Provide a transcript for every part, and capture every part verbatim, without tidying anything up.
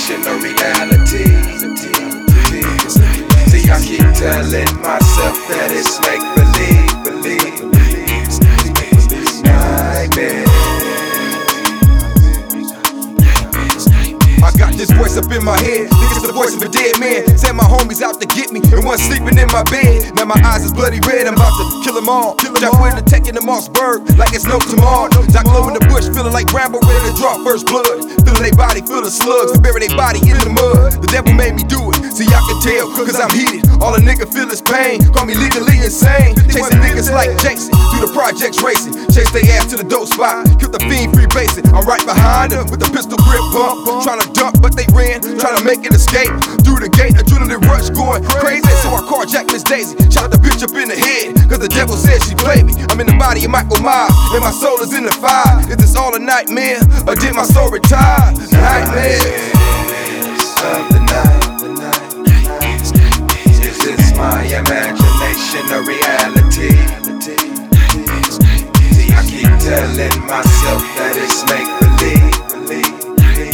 imagination or reality. See, I keep telling myself that it's make believe, believe, believe, nightmare. I got this voice up in my head, think it's the voice of a dead man. Said my homies out to get me, and one sleeping in my bed. Now my eyes is bloody red, I'm about to kill them all. Jack with the tech in the Mossberg, like it's no tomorrow. Jack low in the bush, feeling like Rambo, ready to drop first blood. Feeling they body full of slugs, they bury they body in the mud. The devil made me do it, see I can tell, cause I'm heated. All a nigga feel is pain, call me legally insane. Chasing niggas like Jason, through the projects racing. Chase they ass to the dope spot, kill the fiend free basing. I'm right behind them, with the pistol grip pump. Tryna duck, but they ran, tryna make an escape. Through the gate, adrenaline rush going crazy. So I carjacked Miss Daisy, shot the bitch up in the head, cause the devil said she played me. I'm in the body of Michael Myers, and my soul is in the fire. Is this all a nightmare, or did my soul retire? Nightmares of the night, the night. Is this my imagination or reality? See, I keep telling myself that it's make believe, believe.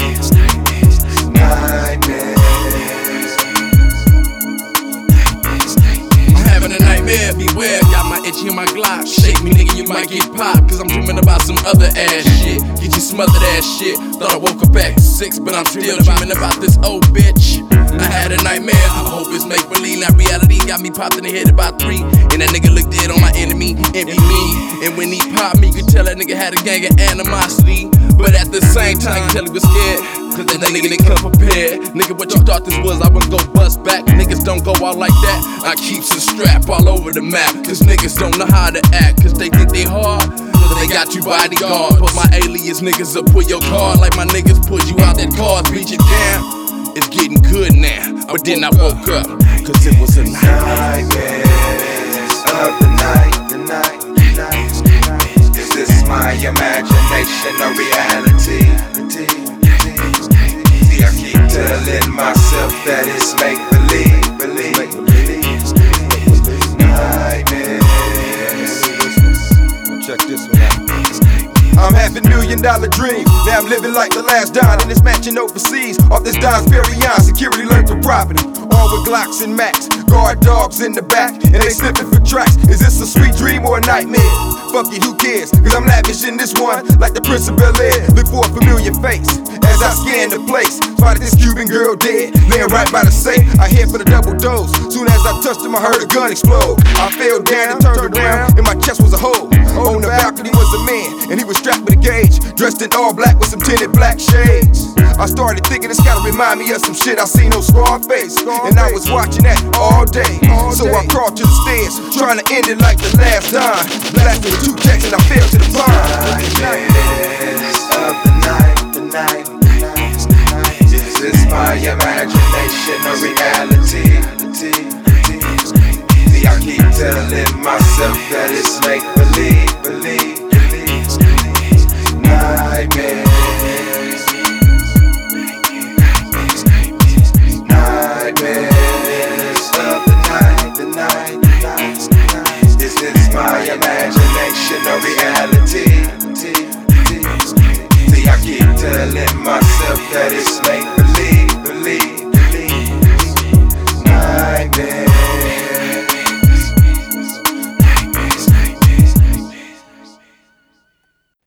I'm having a nightmare, beware. Got my itchy in my Glock. Shake me, nigga, you might get popped. Cause I'm dreaming about some other ass shit. Get you smothered ass shit. Thought I woke up at six, but I'm still dreaming about this old bitch. I had a nightmare, I hope it's make believe, not reality. Got me popped in the head about three, and that nigga looked dead on my enemy, envy me. And when he popped me, could tell that nigga had a gang of animosity. But at the same time, could tell he was scared, cause that, that nigga didn't come prepared. Nigga, what you thought this was, I wouldn't go bust back. Niggas don't go out like that, I keep some strap all over the map. Cause niggas don't know how to act, cause they think they hard, cause they got you bodyguard. But my alias niggas will pull your card, like my niggas pulled you out that car, beat you down. It's getting good now, but then I woke up, cause it was a nightmare of the night, the night, the night. Is this my imagination or reality? See, I keep telling myself that it's make believe, believe, believe. Nightmares. Check this one out. I'm half a million dollar dream. Now I'm living like the last Don, and it's matching overseas. Off this Don's Perignon, security lurked for property. All with Glocks and Macs, guard dogs in the back, and they sniffing for tracks. Is this a sweet dream or a nightmare? Fuck it, who cares? Cause I'm lavish in this one, like the Prince of Bel-Air. Look for a familiar face as I scan the place. Spotted this Cuban girl dead, laying right by the safe. I head for the double dose. Soon as I touched him, I heard a gun explode. I fell down and turned around, and my chest was a hole. On the balcony was a man, and he was strapped with a gauge, dressed in all black with some tinted black shades. I started thinking this gotta remind me of some shit I seen on Scarface, and I was watching that all day. So I crawled to the stairs, trying to end it like the last time. Blasted with two checks and I fell to the pond. Nightmares of the night, the night, the night. Is this my imagination or reality? See, I keep telling myself that it's make believe, believe, believe. Nightmares. Nightmares of the night, the night, the night, the night. Is this my imagination or reality? See, I keep telling myself that it's make